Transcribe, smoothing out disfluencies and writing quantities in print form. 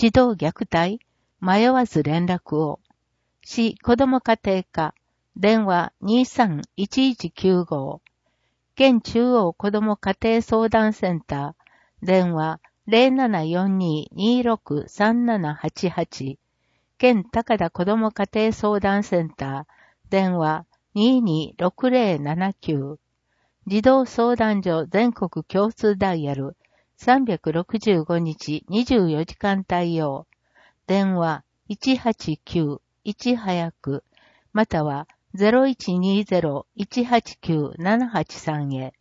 児童虐待、迷わず連絡を。市子ども家庭課、電話231195。県中央子ども家庭相談センター、電話0742-263788。県高田子ども家庭相談センター、電話226079。児童相談所全国共通ダイヤル365日24時間対応。電話189-1早く、または0120-189-783へ。